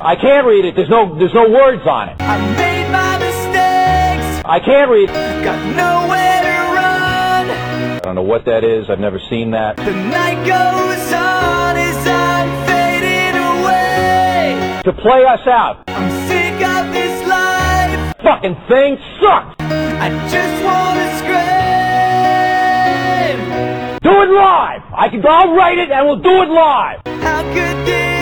I can't read it. There's no words on it. I made my mistakes. I can't read. Got nowhere to run. I don't know what that is. I've never seen that. The night goes on as I'm fading away. To play us out. I'm sick of this life. Fucking thing sucks. I just wanna scream. Do it live. I'll write it and we'll do it live. How could this